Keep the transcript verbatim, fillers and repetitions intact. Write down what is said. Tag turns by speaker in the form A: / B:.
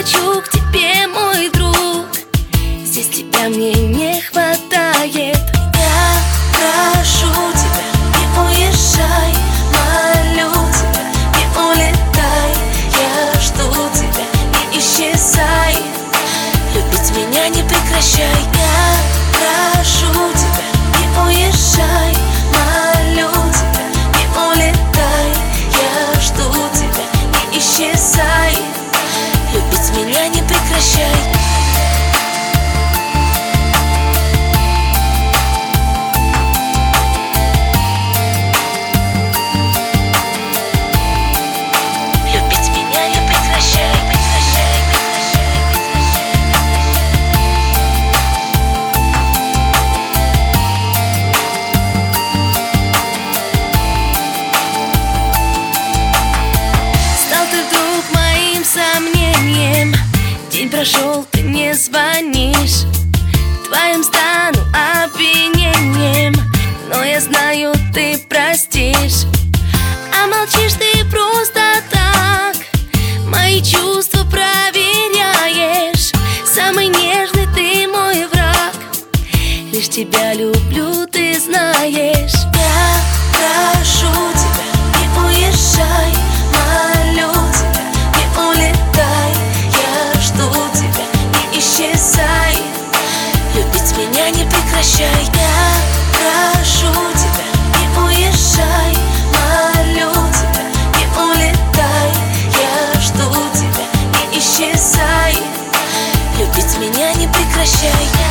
A: хочу к тебе, мой друг. Здесь тебя мне не хватает. Я прошу тебя, не уезжай, молю тебя, не улетай. Я жду тебя, не исчезай, любить меня не прекращай. Я прошу тебя, не уезжай, молю тебя, не улетай. Я жду тебя, не исчезай, любить меня не прекращай. Сомнением день прошел, ты не звонишь. Твоим стану обвинением, но я знаю, ты простишь. А молчишь ты просто так, мои чувства проверяешь. Самый нежный ты мой враг, лишь тебя люблю, ты знаешь. Я прошу тебя, не уезжай, молю тебя, не улетай. Я жду тебя, не исчезай, любить меня не прекращай. Я прошу тебя, не уезжай, молю тебя, не улетай. Я жду тебя, не исчезай, любить меня не прекращай.